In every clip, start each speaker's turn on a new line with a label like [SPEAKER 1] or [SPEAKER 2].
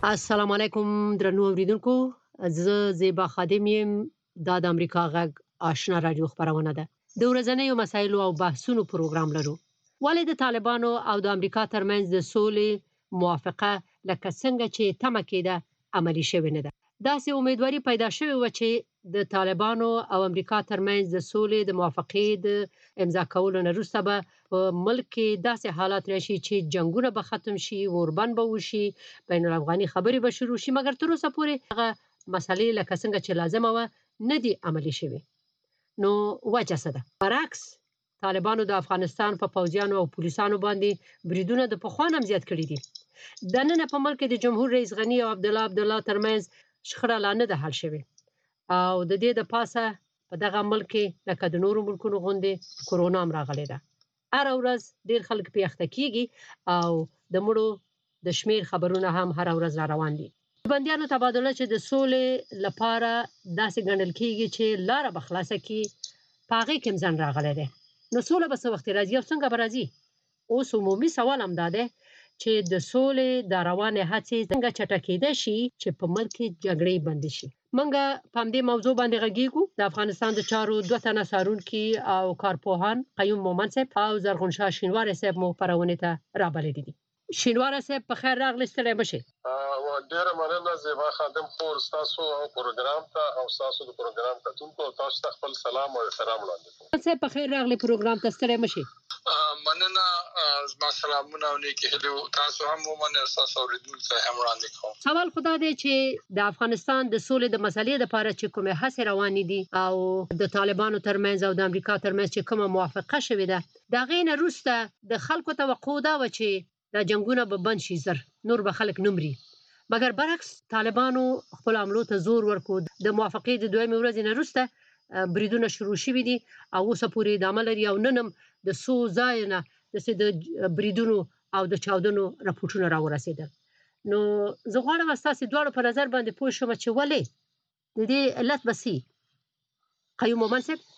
[SPEAKER 1] السلام علیکم درنو اوریدونکو. زه زیبا خادم یم. دا د امریکا غږ آشنا رادیو خبرونه ده. د ورځنیو مسایلو او بحثونو پروګرام لرو. ولې د طالبانو او د امریکا ترمنځ د سولې موافقه لکه څنګه چې تمه کېده عملي شوې نه ده. داسې امیدواري پیدا شوې و چې د طالبانو او امریکا ترمنځ د سولې د موافقې د امضا کولو نه وروسته به په ملک کې داسې حالات راشي چې جنگونه به ختم شي، اوربند به وشي، بین الافغاني خبرې به شروع شي، مګر تر اوسه پورې هغه مسلې لکه څنګه چې لازمه وه نه دي عملي شوې. نو وجه څه ده؟ برعکس طالبانو د افغانستان په پوځیانو او پولیسانو باندې بریدونه د پخوا نه هم زیات کړي دي. دننه په ملک کې د جمهور رئیس غني او عبدالله ترمنځ شخړه لا نه ده حل شوې او د دې د پاسه په دغه ملک کې لکه د نورو ملکونو غوندې کرونا هم راغلې ده. هر ورځ ډیر خلک پې اخته کیږي او د مړو د شمیر خبرونه هم هر ورځ را روان دي. بندیانو تبادله چې د سولې لپاره داسې ګڼل کیږي چې لاره به خلاصه کړي، په هغې کې هم ځنډ راغلی دی. نو سوله به څه وخت راځي او څنګه به راځي؟ اوس عمومي سوال هم دا دی چې د سولې د روانې هڅې څنګه چټکېدای شي چې په ملک کې جګړې بندې شي. موږ په همدې موضوع باندې غږیږو. د افغانستان د چارو دوه تنه څارونکي او کارپوهان قیوم مومند صاحب او زرغون شاه شینواری صاحب مو خپرونې ته رابللي دي. شینواری صاحب په خیر راغلی، ستړی مه شئ.
[SPEAKER 2] ډیره مننه زیبا خادم خور، ستاسو پروګرام ته او ستاسو د پروګرام کتونکو تاسو ته خپل سلام او احترام وړاندې کوم.
[SPEAKER 1] صاحب په خیر راغلی پروګرام ته، ستړی مه شئ.
[SPEAKER 3] مننه، زما سلامونه او نیکې هیلې تاسو هم ومنئ، ستاسو اورېدونکو ته هم وړاندې کوم.
[SPEAKER 1] سوال خو دا دی چې د افغانستان د سولې د مسلې لپاره چې کومې هڅې روانې دي او د طالبانو ترمنځ او د امریکا ترمنځ چې کومه موافقه شوې ده، د هغې نه وروسته د خلکو توقع دا وه چې دا جنګونه به بند شي زر، نور به خلک نه مري. مګر برعکس طالبانو خپلو حملو ته زور ورکړو. د موافقې د دویمې ورځې نه وروسته بریدونه شروع شوي دي او اوسه پورې ادامه لري او نن هم د څو ځایو نه داسې د بریدونو او د چاودنو راپورټونه راورسېدل. نو زه غواړم ستاسې دواړو په نظر باندې پوه شم چې ولې د دې علت به څه وي؟ قیوم مومند صاحب.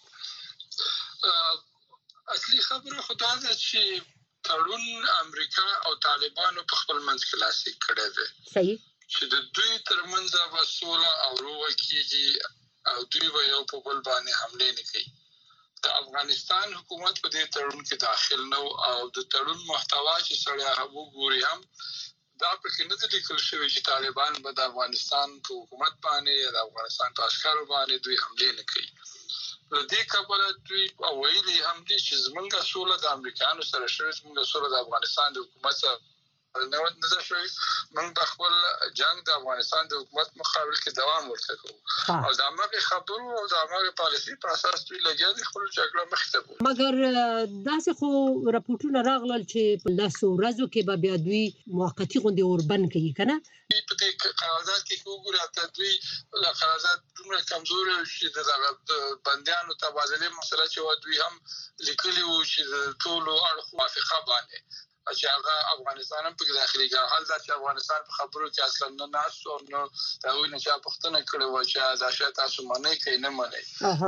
[SPEAKER 3] اصلي خبره خو دا ده چې تړون امریکا او طالبانو په خپل منځ کې لاسلیک کړی دی.
[SPEAKER 1] صحیح.
[SPEAKER 3] چې د دوی ترمنځ به سوله او روغه کېږي او دوی به یو په بل باندې حملې نه کوي. د افغانستان حکومت په دې تړون کې داخل نه او د تړون محتوا چې سړی وګوري هم دا پکې نه دي لیکل شوي چې طالبان به د افغانستان په حکومت باندې د افغانستان په عسکرو باندې دوی حملې نه کوي. له دې کبله دوی ویلي هم دي چې زموږ سوله د امریکایانو سره شوې، زموږ سوله د افغانستان د حکومت سره نه ده شوې. موږ به خپل جنګ د افغانستان د حکومت مقابل کې دوام ورته کوو او د هماغې خبرو او د هماغې پالیسۍ په اساس دوی لګیا دي خپله جګړه مخې ته بوځي.
[SPEAKER 1] مګر داسې خو راپورټونه راغلل چې په لسو ورځو کې به بیا دوی موقتي غوندې اوربند کوي، که نه؟
[SPEAKER 3] په دې قرارداد کې که وګورې حتی دوی له قرارداد دومره کمزوري چې د بندیانو تبادلې مسله چې وه دوی هم لیکلي وو چې د ټولو اړخو موافقه باندې چې هغه افغانستان هم پکې داخلي کړي. حال دا چې افغانستان په خبرو کې اصلا نه ناست او نه د هغوی نه چا پوښتنه کړې وه چې دا شی تاسو منئ که نه منئ.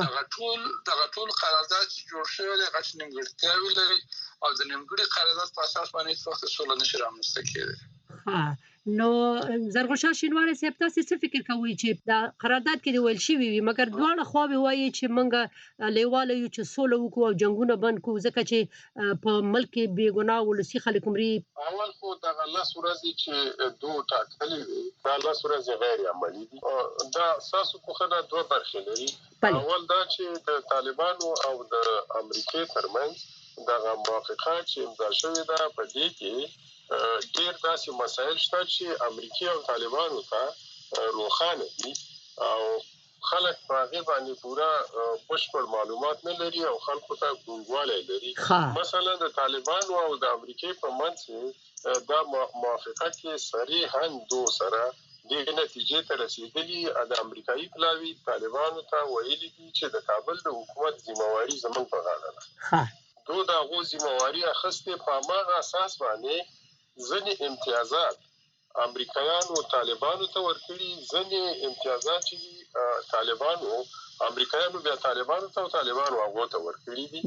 [SPEAKER 3] دغه ټول قرارداد چې جوړ شوی دی هغه چې نیمګړتیاوې لري او د نیمګړي قرارداد په اساس باندې هېڅ وخت سوله نشي رامنځته کېدی.
[SPEAKER 1] نو زرغون شاه شینواری صاحب، تاسې څه فکر کوئ چې دا قرارداد کې د ویل شوي وي مګر دواړه خواوې وایي چې موږ لیواله یو چې سوله وکړو او جنګونه بند کړو ځکه چې په ملک کې بې ګناه ولسي خلک مري؟
[SPEAKER 2] اول خو دغه لس ورځې چې دوی ټاکلي وي دا لس ورځې غیر عملي دي. دا ستاسو پوښتنه دوه برخې لري. اول دا چې د طالبانو او د امریکې ترمنځ دغه موافقه چې امضا شوې ده په دې کې ډېر داسې مسایل شته چې امریکې او طالبانو ته روښانه دي او خلک په هغې باندې پوره بشپړ معلومات نه لري او خلکو ته ګونګوالی لري. مثلا د طالبانو او د امریکې په منځ کې دا موافقه کې صریحاً دو سره دې نتیجې ته رسېدلي. د امریکایي پلاوي طالبانو ته ویلي دي چې د کابل د حکومت ذمهواري زموږ په غاړه ده. دوی د هغو ذمهواري اخیستې په هماغه اساس باندې ځینې امتیازات امریکایانو طالبانو ته ورکړي، ځینې امتیازات چې طالبانو امریکایانو بیا طالبانو ته او طالبانو هغو ته ورکړي دي.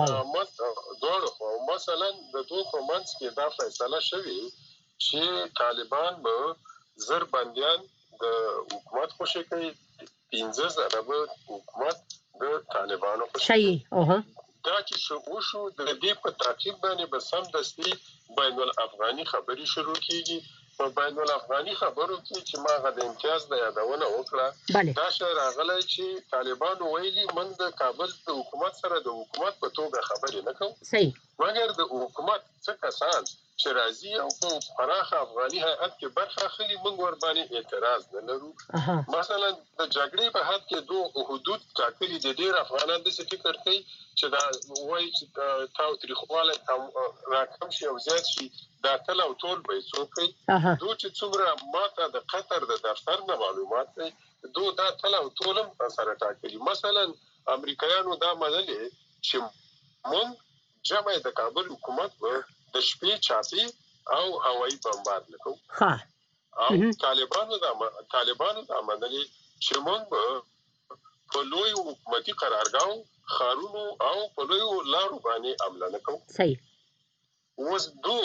[SPEAKER 2] دواړو خواو. مثلا د دوی په منځ کې دا فیصله شوې چې طالبان به زر بنديان د حکومت خوشي کوي 15,000 به حکومت د طالبانو خوشي
[SPEAKER 1] صحیح
[SPEAKER 2] دا چې شو د دې په تعقیب باندې به سم دستي بین الافغاني خبري شروع کیږي په بین الافغاني خبرو کې چې ما غو د امتیاز د یادونه وکړه دا شی راغلی چې طالبانو ویلي موږ د کابل د حکومت سره د حکومت په توګه خبرې نه کوو
[SPEAKER 1] صحیح
[SPEAKER 2] مګر د حکومت څخه کسان چې راځي او په پراخه افغاني هیئت کې برخه اخلي موږ ور باندې اعتراض نه لرو مثلا د جګړې په حد کې دوه حدود ټاکلي دي ډېر افغانان د څه فکر کوي چې دا وایي چې تاسو تاریخواله راکم شي او زیات شي دا تل او ټول به څوکي دوی چې څومره ماته د قطر د دفتر نه معلومات دي دوی دا تل او ټولم سره ټاکلي مثلا امریکایانو دا منلي چې موږ جمع د کابل حکومت د شپې چاپی او هوایي بمبارد نکو او طالبانو دا منلي چې موږ په لوی حکومتي قرارګاو خارونو او په لوی لارو باندې عمل نکو
[SPEAKER 1] صحیح
[SPEAKER 2] اوس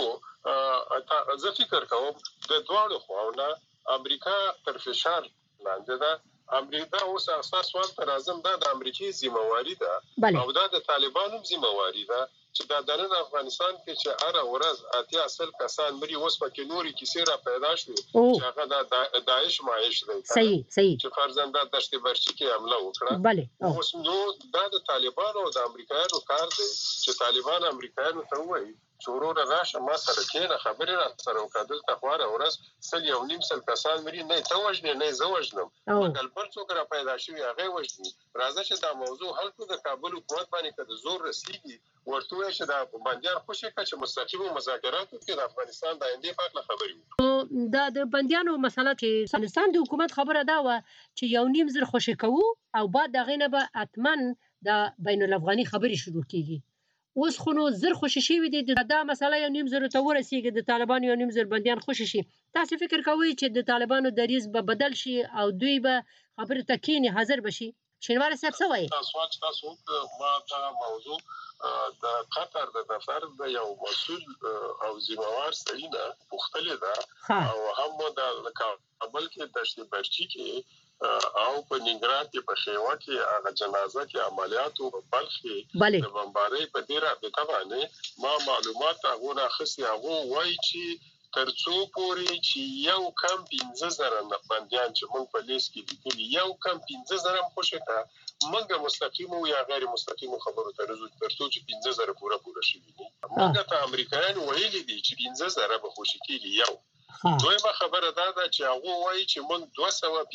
[SPEAKER 2] زه فکر کوم د دوړو خواونه امریکا تر فشار لاندې ده امریکا اوس اساس سوال تر اعظم د امریکای ذمہواری ده او دا د طالبانو ذمہواری ده چې دا د افغانستان کې چې هر ورځ اتیا اصل کسان مري اوس پکې نوري کیسې را پیدا شوې چې هغه د داعش مایش دی
[SPEAKER 1] صحیح
[SPEAKER 2] چې فرزند د دشت برچی کې حمله وکړه اوس نو دا د طالبانو او د امریکایانو کار دی چې طالبان امریکایانو ته وایي چورور راشه ما سره کېنه خبرې را سره وکړل ته خواره ورځ سل یو نیم سل کسان مري نه ته وژنې نه زه وژنم مګر بل څوک را پیدا شوی هغه وژني راځه چې دا موضوع حل کړو د کابل حکومت باندې کده زور رسیږي ورته چې دا بنديان خوشي کړي چې مستقیمو مذاکراتو کې د افغانستان د آینده په اړه خبرې وکړي
[SPEAKER 1] دا د بنديانو مسله چې افغانستان د حکومت خبره دا و چې یو نیم زر خوشي کوو او بعد دغه نه به اتمن د بین الافغاني خبرې شروع کیږي اوس خو نو زر خوشي شي وي دا مسله یو نیم زر ته ورسیږي د طالبانو یو نیم زر بنديان خوشي شي تاسو فکر کوئ چې د طالبانو دریز به بدل شي او دوی به خبره تکینی حاضر بشي شینوار صاحب څه وایي
[SPEAKER 2] تاسو ما دا موضوع د قطر د دفتر د یو مسؤل او ذمہوار سړي نه پوښتنه ده او هم د کابل کې دشت برچی کې او په ننګرهار کې په خیوا کې هغه جنازه کې عملیات او بلخ کې د بمبارۍ په ډیره د باندې ما معلومات هغه راخسي هغه وایي چې ترڅو پورې چې یو کم 15,000 بنديان چې موږ په لیست کې دي یو کم 15,000 خوشته موږ مستقیم او یا غیر مستقیم خبرو ته رسو ترڅو چې 15,000 پوره شي موږ ته امریکایان ویلي دي چې 15,000 به خوشي کیږي یو دویمه خبره دا ده چې هغه وایي چې موږ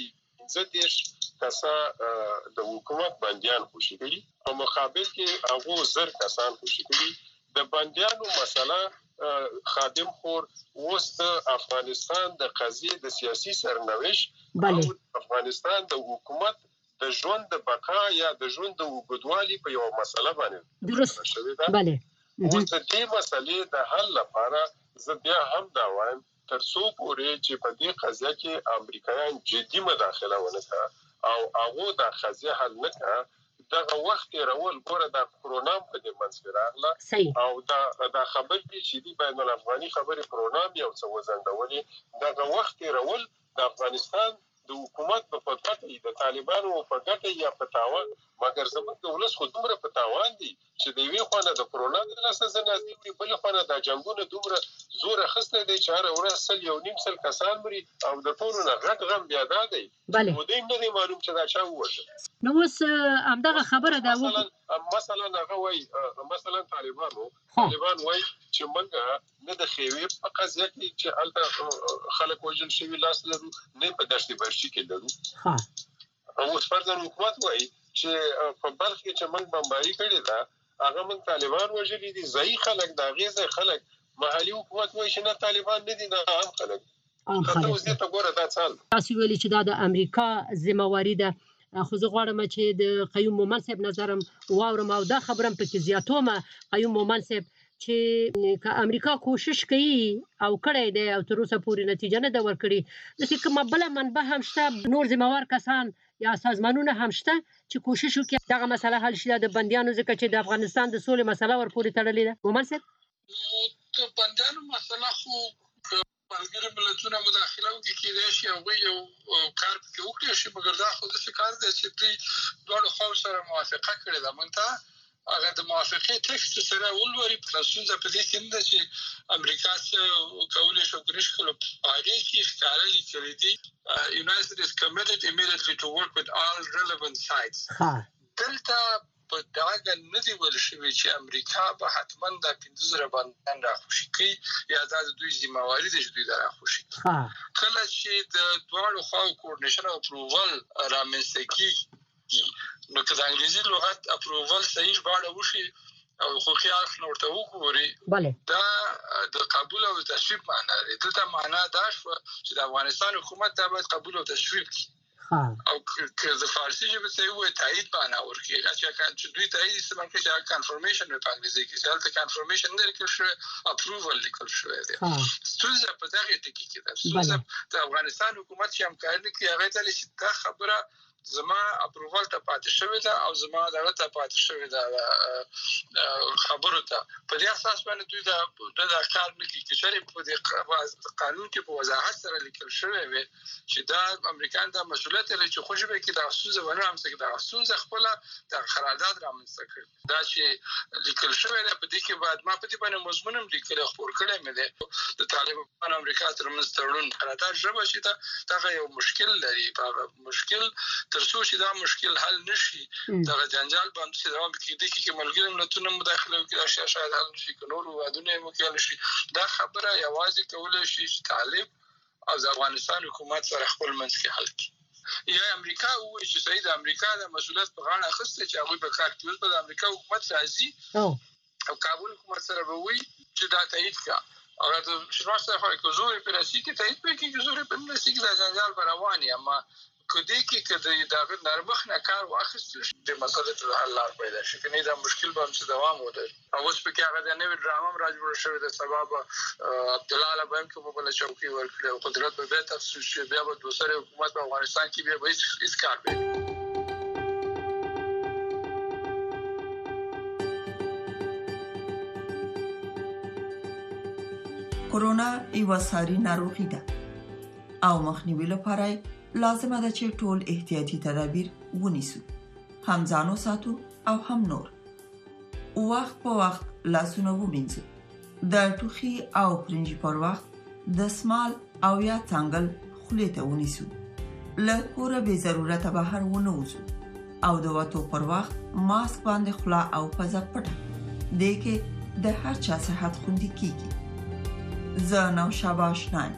[SPEAKER 2] 215 کسا د حکومت بنديان خوشي کړي او مقابل کې هغه زر کسان خوشي کړي د بنديانو مسله خادم خور اوس د افغانستان د قضیه د سیاسي سرنوشت او افغانستان د حکومت د ژوند د بقا یا د ژوند د وګړوالي په یو مسله باندې
[SPEAKER 1] درست
[SPEAKER 2] شوی ده اوس د دې مسلې د حل لپاره زه بیا هم دا وایم ترڅو پورې چې په دې قضیه کې امریکایان جدي مداخله ونه کړي او هغه د قضیه حل نه کړي دغه وخت راول ګوره د کرونا په دې منځ کې راغله او دا خبرې چې دی بین الافغاني خبرې کرونا یو څه وزندولې دغه وخت راول د افغانستان د حکومت په ګټه د طالبانو په ګټه یا په تاوان مګر زموږ د ولس خو دومره په تاوان دي چې د وی خونه د کرونا د لاسه نازي وي بل خونه د جنگونو دومره زور اخسته دي چې هر ورځ سل یو نیم سل کسان مري او د ټولو نه غټ غم بیا دی
[SPEAKER 1] نو
[SPEAKER 2] دې نه معلوم چې دا چا ووجه
[SPEAKER 1] نو اوس همدغه خبره ده
[SPEAKER 2] مثلا هغه وای مثلا طالبان وای چې موږ نه د خیوی په قضیه کې چې الته خلک وژل شوی لاس لرو نه په دشت برشي کې لرو او اوس فرضاً حکومت وای چې په بلخ کې چې موږ بمباري کړې ده هغه موږ طالبان وژلي دي ځای خلک دا غیزه خلک محلي حکومت وایي چې نه طالبان نه دي دا عام خلک ته ګوره دا څال
[SPEAKER 1] تاسو ویلي چې دا د امریکا ذمہواری ده خو زه غواړم چې د قیوم مومن صاحب نظرم واورم او دا خبرم پکې زیاتوم قیوم مومن صاحب چې امریکا کوشش کوي او کړی دی او تر اوسه پورې نتیجه نه ده ورکړې د کومه بل منبع هم شته نور ذمہوار کسان یا سازمانونه هم شته چې کوشش وکړي دغه مسله حل شي د بنديانو ځکه چې د افغانستان د سولې مسله ورپورې تړلې ده مومن صاحب
[SPEAKER 3] نو د بنديانو مسله خو ملګري ملتونه مداخله وکړي کېدای شي هغوی یو کار پکې وکړي شي، مګر دا خو داسې کار دی چې دوی دواړو خواو سره موافقه کړې ده. موږ ته هغه د موافقې ټکسټ سره ولوري. ستونزه په دې کې نه ده چې امریکا څه کولی شي وکړي، خو په هغې کې ښکاره لیکلي دي United States is committed immediately to work with all relevant sides. دلته په دغه نه دی ویل شوي چې امریکا به حتما دا 15,000 بندیان راخوشي کوي یا دا د دوی ذمہواري ده چې دوی دا راخوشي. کله چې د دواړو خواو کوارډینیشن او اپروول رامنځته کېږي، نو که د انګلیسي لغت اپروول صحیح ژباړه وشي او خوښي اړخ نه ورته وګوري، دا د قبول او تشویق معنا لري. دلته معنا دا شوه چې د افغانستان حکومت دا باید قبول او تشویق کړي او که د فارسي ژبې څه وایي تایید معنا ورکړي. چې دوی تایید استعمال کړي چې کنفرمیشن په انګلیسي کې، چې هلته کنفرمیشن نه لیکل شوی، اپروول لیکل شوی دی. ستونزه په دغه ټکي کې ده. ستونزه د افغانستان حکومت چې همکاري نه کوي، هغې ته چې دا خبره زما اپروول ته پاتې شوې ده او زما دغه ته پاتې شوې ده خبرو ته، په دې اساس باندې دوی دا کار نه کوي. که چېرې په دې قانون کې په وضاحت سره لیکل شوی وي چې دا امریکایان دا مسؤلیت لري چې خو ژبه کې دغه ستونزه ونه رامنځته کړي، دغه ستونزه خپله دغه قرارداد رامنځته کړي. دا چې لیکل شوی دی په دې کې باید ما په دې باندې مضمون هم لیکلی خپور کړی مې دی د طالبانو امریکا ترمنځ تړون قرارداد ژبه چې ده دغه یو مشکل لري. هغه مشکل تر څو چې دا مشکل حل نشي، دغه جنجال باندې چې دوام کېدی کې ملګري ملتونه مداخله وکړي، دا شاید حل نشي، که نور هېوادونه یې وکړلی شي. دا خبره یوازې کولی شي چې طالب او د افغانستان حکومت سره خپل منځ کې حل کړي. یا امریکا وایي چې صحیح د امریکا د مسؤلیت په غاړه اخیستی چې هغوی به کار کوي. په د امریکا حکومت راځي او کابل حکومت سره به وایي چې دا تایید کړه. هغه د شینوار سره خو که زور یې پرې رسېږي تایید به یې کړي، که زور یې پرې نه رسېږي دا جنجال به روان وي. اما که دې کې که د هغه نرمښت نه کار واخیستل شي، د مسألې ته د حل لار پیدا شي، که نه دا مشکل به همسې دوام ولري. او اوس پکې هغه د نوې ډرامه هم را جوړه شوې ده. سبا به عبدالله الله به هم که په بله چوکۍ ورکړي او قدرت به بیا تفصیل شي، بیا به دوسری حکومت په افغانستان کې بیا به هېڅ کار به
[SPEAKER 4] کرونا یوه ساري ناروغي ده او مخنیوي لپاره لازمه ده چې ټول احتیاطي تدابیر ونیسو، هم ځان وساتو او هم نور. وخت په وخت لاسونه ومینځو، د ټوخي او پرنجي پر وخت دستمال او یا څنګل خولې ته ونیسو، له کوره بې ضرورته بهر ونه وځو او د وتو پر وخت ماسک باندې خوله او پزه پټه. دې کې د هر چا صحت خوندي کیږي. زه نوشابه آشنایم.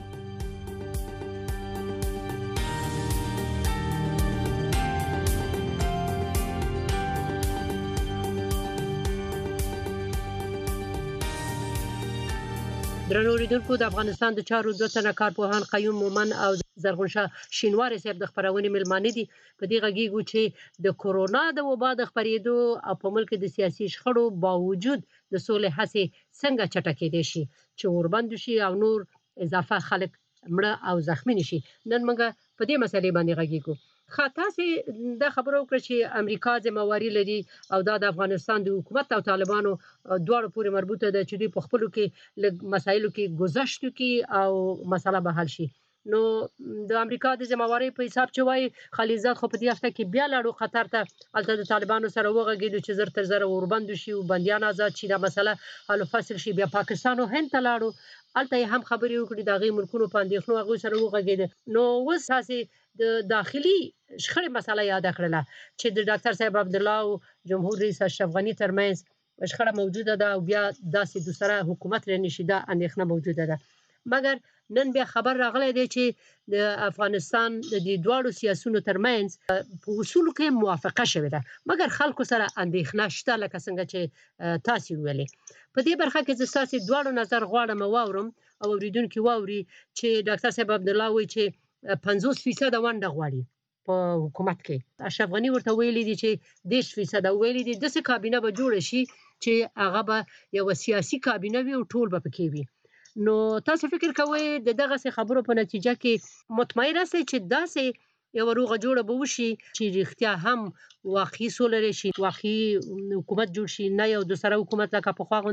[SPEAKER 1] درنو اوریدونکو، د افغانستان د چارو دوه تنه کارپوهان قیوم مومن او زرغون شاه شینواری صاحب د خبرونې ملمانه دي. په دې غږیږو چې د کورونا د وبا د خپرېدو او په ملک د سیاسي شخړو باوجود د سولې هڅې څنګه چټکېدای شي چې اوربند شي او نور اضافه خلک مړه او زخمی نشي. نن موږ په دې مسلې باندې غږیږو. تاسې دا خبره وکړه چې امریکا ذمہواري لري او دا د افغانستان د حکومت او طالبانو دواړو پورې مربوطه ده چې دوی په خپلو کې لږ مسایلو کې گذشت وکړي او مسله به حل شي. نو د امریکا د ذمہواري په حساب چې وایي خلیلزاد خو په دې هفته کې بیا لاړو قطر ته، هلته د طالبانو سره وغږېدو چې زر تر زره اوربند شي او بندیان آزاد شي، دا مسله حل و فصل شي. بیا پاکستان او هند ته لاړو، هلته یې هم خبرې وکړې، د هغې ملکونو په اندېښنو هغوی سره وغږېده. نو اوس تاسې د داخلي شخړې مسله یاده کړله چې د ډاکټر صاحب عبدالله او جمهور رئیس اشرف غني ترمنځ شخړه موجوده ده او بیا داسې دوسره حکومت رانشي، دا اندېښنه موجوده ده. مګر نن بیا خبر راغلی دی چې د افغانستان د دواړو سیاسونو ترمنځ په اصولو کې موافقه شوې ده، مګر خلکو سره اندېښنه شته، لکه څنګه چې تاسې وویلې. په دې برخه کې زه ستاسې دواړو نظر غواړم واورم او اورېدونکي واوري چې ډاکټر صاحب عبدالله وایي چې 50% ونډه غواړي په حکومت کې. اشرف غني ورته ویلي دي چې 10% ویلي دي داسې کابینه به جوړه شي چې هغه به یوه سیاسي کابینه وي او ټول به پکې وي. نو تاسو فکر کوئ د دغسې خبرو په نتیجه کې مطمئن یاستئ چې داسې یوه روغه جوړه به وشي چې رښتیا هم واقعي سوله راشي، واقعي حکومت جوړ شي، نه یو دوسره حکومت لکه پخوا غوندې؟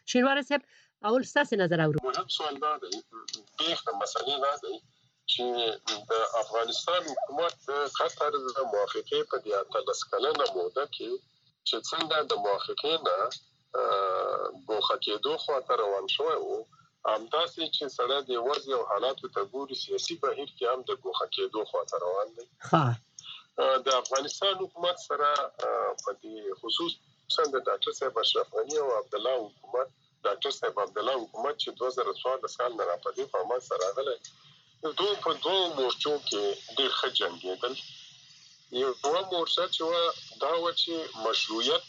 [SPEAKER 1] شینواری صاحب اول ستاسو نظر اورو.
[SPEAKER 2] مهم سوال دا دی بیخ د مسلې دا دی چې د افغانستان حکومت د قطر د موافقې په د 13 کلنه موده کې چې څنګه د موافقې نه ګوښه کېدو خواته روان شوی و، همداسې چې سره د وضع او حالاتو ته ګوري سیاسي بهیر کې هم د ګوښه کېدو خواته روان دی. د افغانستان حکومت سره په دې خصوصا د ډاکټر صاحب اشرف غني او عبدالله حکومت ډاکټر صاحب عبدالله حکومت چې 2014 کال نه راپدې په عمل سره راغلی، دوی په دوه مورچو کې ډېر ښه جنګېدل. یو مورچه چې دا و چې مشروعیت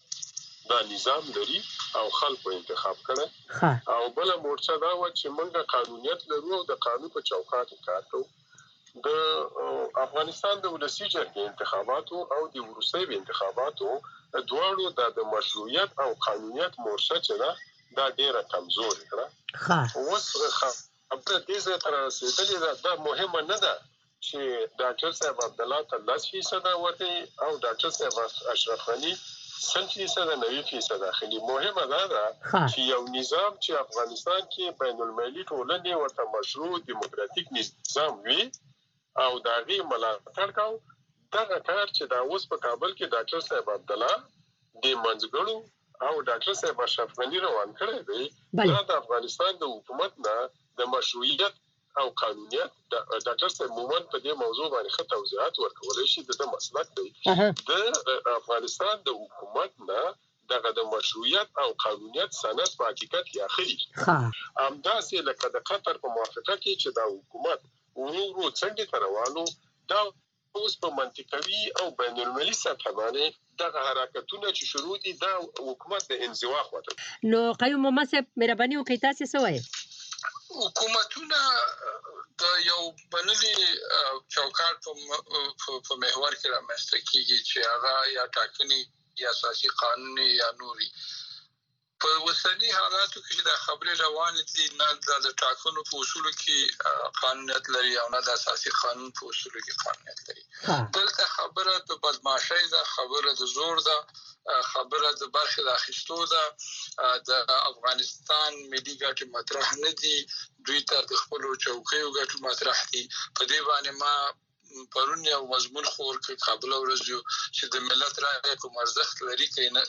[SPEAKER 2] دا نظام لري او خلکو انتخاب کړي، او بل مورچه دا و چې موږ قانونیت لرو او د قانون په چوکاټ کې کار کوو. د افغانستان د ولسی جرګې انتخاباتو او د وروستي انتخاباتو دواړو د مشروعیت او قانونیت مورچه چې دا ډېره کمزورې کړه. اوس خبره دې ځای ته رسېدلې ده، دا مهمه نه ده چې ډاکټر صاحب عبدالله ته 10% ورکړي او ډاکټر صاحب اشرف غني 100% 90% اخلي. مهمه ده چې یو نظام چې افغانستان کې بین المللي ټولنې ورته مشروع دیموکراتیک نظام وي او دا غي ملاتړ کاو، دغه کار چې دا اوس په کابل کې ډاکټر صاحب عبدالله د منځګړو او ډاکټر صاحب اشرف غني روان کړی دی، دا د افغانستان د حکومت نه د مشروعیت او قانونیت ډاکټر صاحب مومن په دې موضوع باندې ښه توضیحات ورکولای شي. د مسلک دی د افغانستان د حکومت نه دغه د مشروعیت او قانونیت سند په حقیقت کې اخلي. همداسې لکه د قطر په موافقه کې چې دا حکومت ورو څنګه تر روانو، دا اوس په منطقوي او بین المللي سطح باندې دغه حرکتونه چې شروع دي دا حکومت د انزوا خواته.
[SPEAKER 1] نو قیوم محمد صاحب مهرباني وکړئ تاسو څه وایي؟
[SPEAKER 3] حکومتونه د یو بللي چوکاټ په محور کې رامنځته کیږي چې هغه یا ټاکنې یا اساسي قانون یا نوري. په وسنی حالاتو کې د خبرې روانې دي، نه د ټاکنو په اصولو کې قانونیت لري او نه د اساسي قانون په اصولو کې قانونیت لري. دلته خبره د بدمعشۍ ده، خبره د زور ده، خبره د برخې د اخیستو ده. د افغانستان ملي ګټې مطرح نه دي، دوی ته د خپلو چوکیو ګټو مطرح دي. په دې باندې ما پرون یو مضمون خور کې قابل ورزو چې د ملت رائے کوم ارزښت لري کنه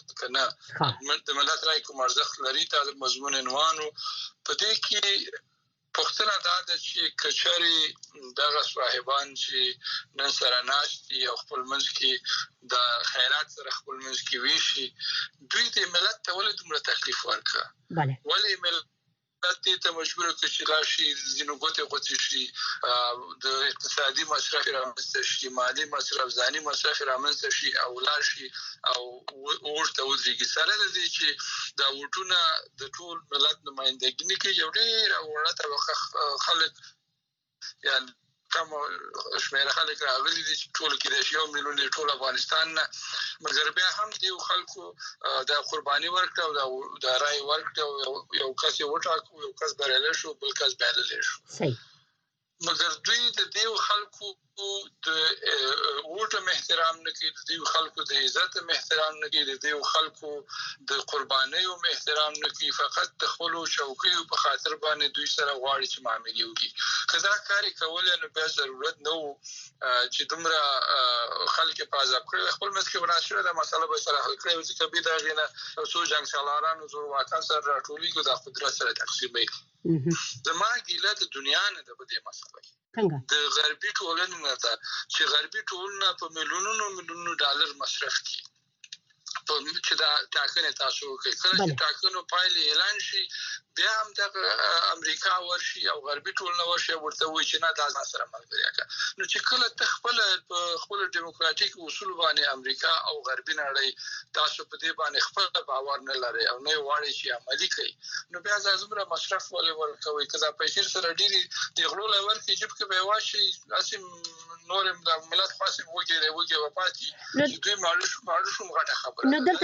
[SPEAKER 3] د ملت رائے کوم ارزښت لري دا مضمون عنوانو. په دې کې پښتنه دا د چې کچاري دغه صاحبان چې نن سره ناشتي او خپل منځ کې د خیرات سره خپل منځ کې ویشي، دوی د ملت ته ولې دومره تکلیف ورکړه؟ ولې ملت ته مجبور کړي چې راشي زینو غوته شي، د اقتصادي مصرف رامنځته شي، مالی مصرف، ځاني مصرف رامنځته شي او لاشي او ورته ودرېږي. سره د دې چې دا وټونه د ټول ملت نمائندګي نه کوي، یو ډېر وړه طبقه خلک یعنی کوم شمېر خلک راغلي دي چې ټول کې د 1 میلیون ټول افغانستان نه، مګر بیا هم دی خلکو د قرباني ورکړه او د رای ورکړه، یو کس یو ټاکو، یو کس بریالی شو، بل کس بریالی شو. مګر دوی د دې خلکو د وټو احترام نه کوي، د دې خلکو د عزت احترام نه کوي، د دې خلکو د قربانیو احترام نه کوي. فقط د خپل شوقي په خاطر باندې دوی سره غواړي چې معاملې وکړي. کدا کاری کول نو به ضرورت نه وو چې دومره خلک په عذاب کړي. خپل مسکه وراشره د مسله به سره حل کړي چې کبي دا غینه څو جنگ سالارانو زور واکان سره راټولي کو د قدرت سره تقسیمي. زما ګیله د دنیا نه د دې مسله د غربي ټولنې نه ده چې غربي ټولنه په میلیونونو ډالر مصرف کړي په چې دا ټاکنې تاسو کوي. کله چې ټاکنو پایلې اعلان شي بیا هم د امریکا ورشي او غربي ټولنه ورشي ورته وایي چې نه دا سره ملګری کا. نو چې کله خپل دیموکراتیک اصول باندې امریکا او غربي نړۍ تاسو په دې باندې خپل باور نه لري او نه وایي چې عملي کوي، نو بیا زموږ مصرف ولې ورکوي؟ کله پیسې سره ډېری د غلو لور کې جيب کې به واشي اسیم نورم د ملت خاصه وګړي وپاتې چې دوی معلوم غټه خبره.
[SPEAKER 1] نو دلته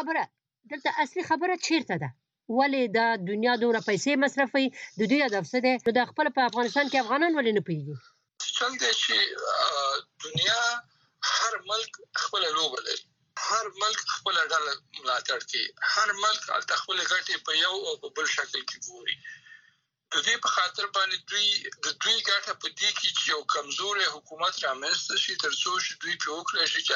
[SPEAKER 1] اصلي خبره چیرته ده؟ ولې دا دنیا دومره پیسې مصرفوي؟ د دوی هدف څه دی؟ نو د خپل په افغانستان کې افغانان ولې نه پیږي؟
[SPEAKER 3] څنګه چې دنیا هر ملک خپل لوبه لري، هر ملک خپل ډله ملاتړ کوي، هر ملک خپل ګټې په یو او په بل شکل کې ګوري. د دې په خاطر باندې دوی ګټه په دې کې چې یو کمزوري حکومت رامنځته شي ترڅو چې دوی په وکړي شي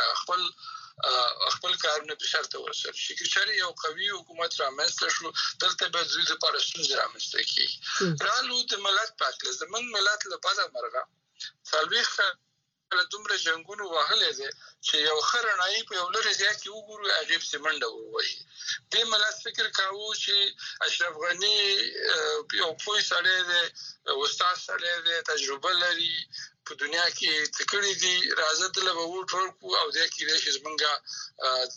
[SPEAKER 3] چې خپل کارونه په شرط ورسره شي. چې یو قوي حکومت رامنځته شو دلته به دوی لپاره ستونزې رامنځته کیږي. رالو د ملت په اړه زمونږ ملت له بده مرغه 40 دومره جنگونو وهلې دي چې یو خرنای په یو لري ځای کې وګورو عجیب سیمنډه وروي. د ملت فکر کاوه چې اشرف غنی یو پوی سړی دی، استاد سړی دی، تجربه لري، په دنیا کې تکړی دي، راځه دلته به ووټ ورکړو او د کې د زمونږه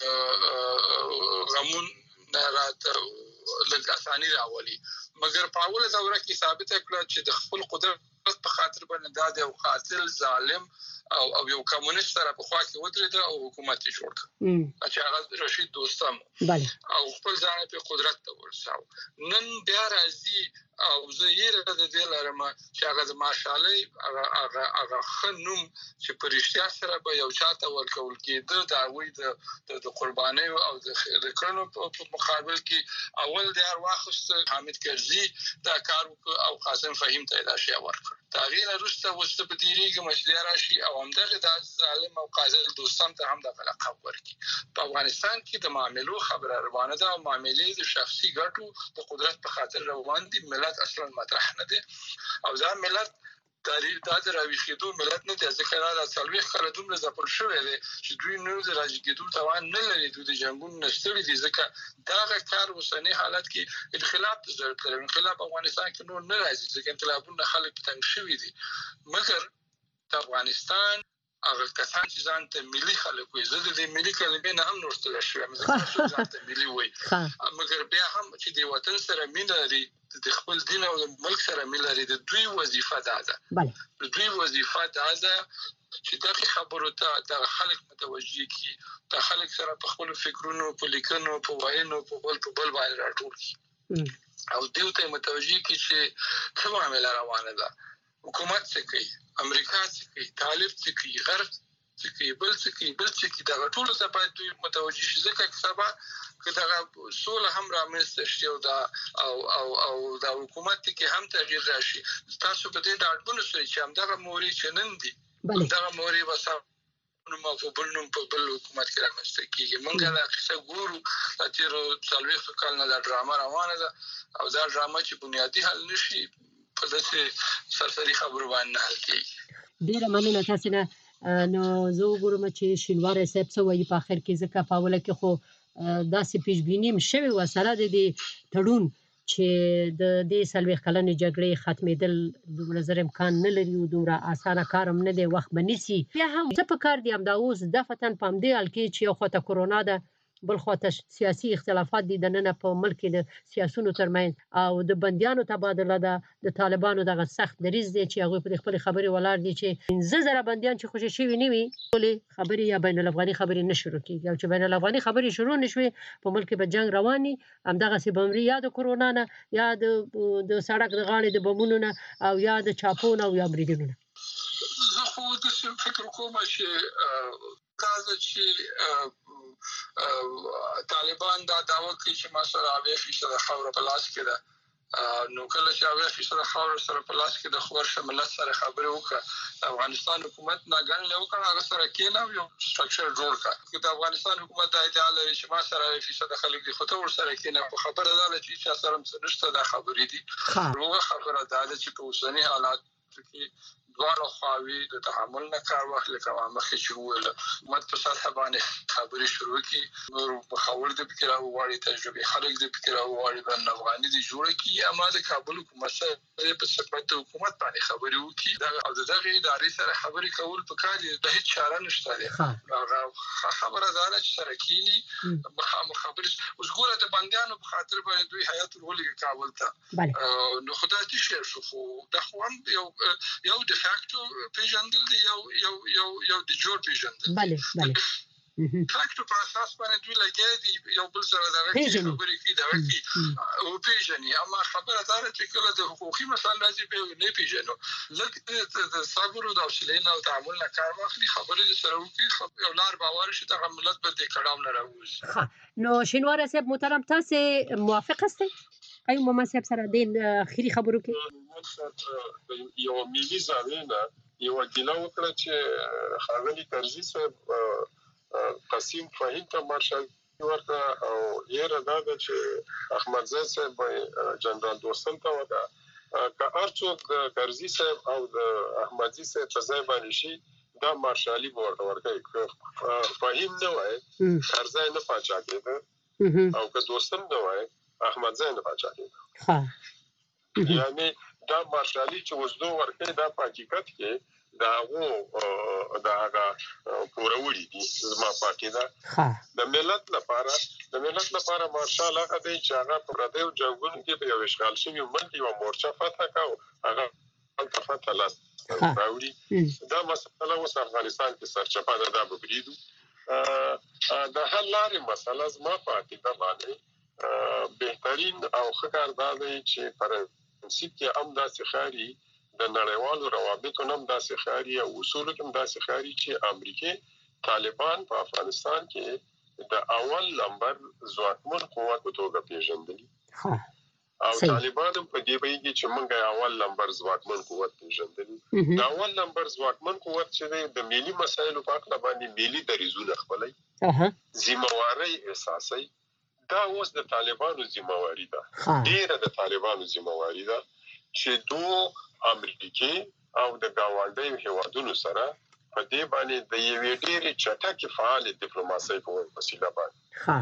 [SPEAKER 3] د غمون رات لږ اساني راولي. مګر په اوله دوره کې ثابت کړه چې د خپل قدرت په خاطر باندې دا د قاتل ظالم او یو کمونیست سره په خوا کې ودرېد او حکومت یې جوړ کړ چې هغه رشید دوستم او خپل ځان په قدرت ته ورساو. نن بیا راځي او زه یې د دې لارم چې هغه د ماشالله هغه خنوم چې په رښتیا سره به یو چاته ورکول کېده دا وې د قرباني او د کړنو په مقابل کې اول د ارواخست حامد کرزي دا کار او قاسم فهیم ته دا شی ورکړ. تغییر وروسته په دیریږي مشلیا راشي او همدغه د ظالم او قاتل دوستان ته هم د لقب ورکړي. په افغانستان کې د معاملو خبره روانه ده او معاملې د شخصي ګټو د قدرت په خاطر روان دي. ملت اصلا مطرح نه دي او دا ملت دا د راويخېدو ملت نه دي. ځکه دا 40 کاله دومره ځپل شوی دی چې دوی نو د راځګېدو توان نه لري. دوی د جنگونو نشټري دي ځکه دا کار وسنی حالت کې انقلاب ته ضرورت لري. انقلاب افغانستان کې نور نه راځي ځکه انقلابونه خلک تنګ شوي دي. مګر د افغانستان هغه کسان چې ځان ته ملي خلک وي، زه د ملي کلمې نه هم نورستل شوم، زه ځان ته ملي وي. مګر بیا هم چې د وطن سره مینه لري، د خپل دین او ملک سره مینه لري، د دوی وظیفه ده. د دوی وظیفه ده چې دغه خبرو ته د خلک متوجي کی، د خلک سره په خپل فکرونو، په لیکنو، په وایینو، په بل باندې راټول کی او دوی ته متوجي کی چې څه معاملې روانه ده. حکومت څه کوي، امریکا څه کوي، طالب څه کوي، غرب څه کوي، بل څه کوي، دا ټول څه باید دوی متوجي شي. ځکه سبا که دا سوله هم رامنځته شي او دا حکومت کې هم تغییر راشي، تاسو په دې ډاډمن شئ چې همدغه موري چې نن دي همدغه موري وسه نو په بل حکومت کې رامنځته کیږي. موږ دا قصه ګورو چې تیر 40 کال نه دا ډرامه روانه ده او دا ډرامه چې بنیادی حل نشي په داسې سرسري خبرو باندې حل کیږي.
[SPEAKER 1] ډیره مننه تاسو نه. نو زه وګورم چې شینوار صاحب څه وایي په اخر کې، ځکه په اوله کې خو داسې پیشبیني شوی و سره د دې تړون چې د دې 40 کلنې جګړې ختمېدل دومره زر امکان نه لري او دومره اسانه کار هم نه دی، وخت به نیسي. بیا هم څه پکار دي همدا اوس دفتن په همدې حال کې چې یو خواته کرونا ده، بل خواته سیاسي اختلافات دي د نن په ملک کې د سیاسونو ترمنځ او د بنديانو تبادله ده. د طالبانو دغه سخت دریځ دی چې هغه په خپل خبري ولر دي چې 15,000 بنديان چې خوشي شوی نه وي ټول خبري یا بین الافغاني خبري نشو کیږي او چې بین الافغاني خبري شروع نشوي په ملک به جنگ رواني. همدغه سی بمري یا د کرونا نه یا د سړک د غاړې د بمونو نه او یا د چاپون او یا بریدونو نه.
[SPEAKER 3] زه خو د فکر کوم چې کله چې طالبان دا دعوه کوي چې ما سره 80% خاور په لاس کې ده، نو کله چې 80% خاور سره په لاس کې د خبر شملت سره خبرې وکړه، افغانستان حکومت ناګن له وکړه هغه سره کېناو یو سټرکچر جوړ کړ. د افغانستان حکومت دا ادعا لري چې ما سره 80% خلک دي، خو ته ور سره کېناو. په خبره ده چې سره نشته دا خبرې دي. روغه خبره ده چې په اوسنی حالات کې دوه خواوی د تحمل نه کار واخلي. کومه مخې چې ویل مت په سطح باندې خبرې شروع کی، نور په خبر د فکر او واړی تجربه خلک د فکر او واړی باندې افغاني دي جوړ کی. اما د کابل حکومت سره په صفت حکومت باندې خبرې وکي دا او دغه ادارې سره خبرې کول په کار دي، د هیڅ چاره نشته دي. خبره ده چې سره کینی خبرې اوس ګوره د بنديانو په خاطر باندې دوی حیات ولګي کابل ته، نو خدای دې شي شو خو د خوان یو د فاکټو پیژندل دی یو د جوړ پیژندل.
[SPEAKER 1] بله
[SPEAKER 3] فاکټو په اساس باندې دوی لګي دي یو بل سره دغه خبرې کوي دغه کوي او پیژني اما خبره دا ده چې کله د حقوقي مسایل راځي په نه پیژنو لکه د صبر او د حوصله او تعامل نه کار واخلي خبرې سره وکړي یو لار باور شي د ملت په دې کړهو نه راوځي
[SPEAKER 1] نو شینوار صاحب محترم تاسو موافق هستئ ایو محمد صاحب سره د اخیری خبرو کې
[SPEAKER 2] یو ملي ځانونه یو ګیله وکړه چې خاغلی کرزي صاحب قسم فهیم ته مارشال ورته او یره دا چې احمد زاید صاحب جنرال دوستم ته ودا که ارڅوک د کرزي صاحب او د احمدزي صاحب په ځای باندې شي دا مارشالي ورته ورکړي فهیم نه وای کرزي نه پاچا کېده او که دوستم نه وای احمد زاید نه پاچا کېده یعنی دا مارشالي چې وزدو ورکړي دا په حقیقت کې دا هغه پوروړي دي زما پاکي دا د ملت لپاره مارشال هغه دی چې هغه پر دې جنگونو کې په یو اشغال شوی ملک یو مورچه فتح کاو هغه فتح لاس راوړي دا مسله اوس افغانستان کې سرچپه ده دا بریدو د حل لارې مسله زما پاکي دا باندې بهترین او ښه دا دی چې پر پرنسيپ کې امدا سخاري د نړیوالو روابطو نوم داسې خاري او اصول کوم داسې خاري چې امریکای طالبان په افغانستان کې د اول نمبر ځواکمن قوت په توګه پیژندلي او طالبان په دې بیګي چې موږ اول نمبر ځواکمن قوت پیژندلي دا اول نمبر ځواکمن قوت چې د ملي مسایلو په اړه باندې ملي دریزونه خپلای ذمہواری احساسي دا اوس د طالبانو ذمہواری ده ډیره د طالبانو ذمہواری ده چې دوه امریکای او د گاونډي هیوادونو سره په دې باندې د یوې ډېرې چټکې فعال ډیپلوماسي په وسیله باندې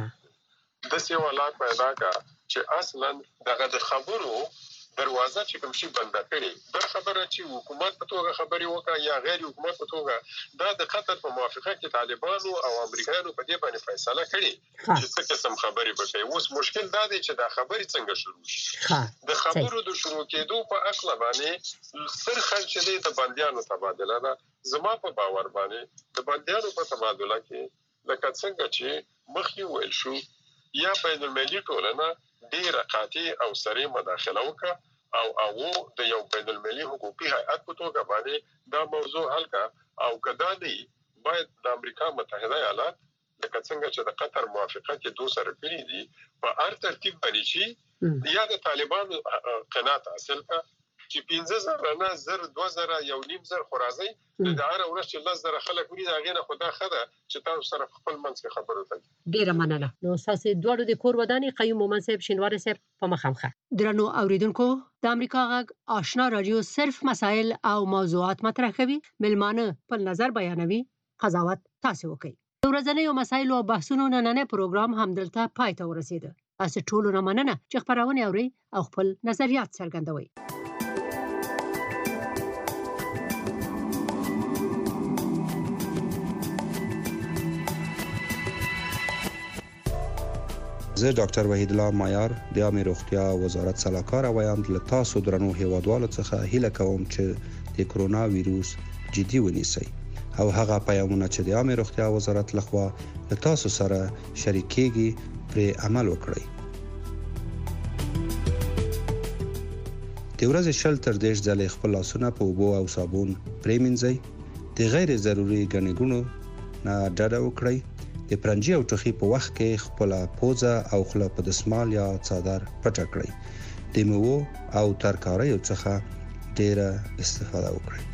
[SPEAKER 2] د سیواله پیدا کا چې اصلا دغه د خبرو دروازه چې کوم شي بنده کړي دا خبره چې حکومت په توګه خبري وکړي یا غیر حکومت په توګه دا د قطر په موافقه کې طالبانو او امریکایانو په دې باندې فیصله کړي چې څه قسم خبري وکړي اوس مشکل دا دی چې دا خبري څنګه شروع شي د خبرو د شروع کېدو په اصل باندې سرخل چې د بنديانو تبادله ده زما په باور باندې د بنديانو په تبادله کې لکه څنګه چې مخکې ویل شو یا بین المللي ټولنه ډیره قاطع او سریع مداخله وکړه او د یو بین المللي حقوقي هیئت په توګه باندې دا موضوع حل کا او کدا دی باید د امریکا متحده ایالات لکه څنګه چې د قطر موافقه کې دوه سره کړی دي په هر ترتیب باندې شي یا د طالبانو قناعت حاصل کا چې 15000 نه 2000 یو نیم زر خورازي د هر ورځ چې 10000 خلک وري دا غینه خدا خده چې تاسو سره خپل منځ کې خبرو کوي
[SPEAKER 1] ډیره مننه نو تاسو دوړو د کور ودانې قیوم محمد صاحب شینوار صاحب په مخامخه درنو اوریدونکو د امریکا غږ آشنا رادیو صرف مسائل او موضوعات مطرح کوي ملمانه په نظر بیانوي قضاوت تاسو وکړي د ورځنیو مسایلو او بحثونو نننې پروګرام همدلته پای ته ورسیده تاسو ټول مننه چې خبرونه اوري او خپل نظریات څرګندوي
[SPEAKER 5] زه ډاکټر وحید الله مایار د عامه روغتیا وزارت سلاکار وایم له تاسو درنو هیوادوالو څخه هیله کوم چې د کرونا وایروس جدي ونیسئ او هغه پیغامونه چې د عامه روغتیا وزارت لخوا له تاسو سره شریکېږي پر عمل وکړئ د ورځې شل تر 10 ځله خپل لاسونه په اوبو او صابون پریمنځئ د غیر ضروري ګڼګونو نه ډډه وکړئ د پرنجي او ټوخي په وخت کې خپل پوزه او خله په دسمال یا څادر پټ کړئ د میوو او ترکاریو څخه ډیره استفاده وکړئ